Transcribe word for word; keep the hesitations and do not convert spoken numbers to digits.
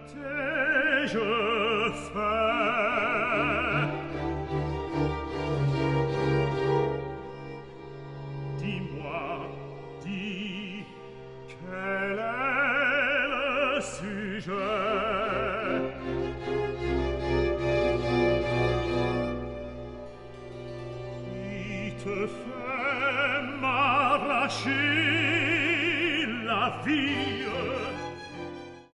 t'ai-je fait? Dis-moi, dis, quel est le sujet? Qui te fait m'arracher la vie?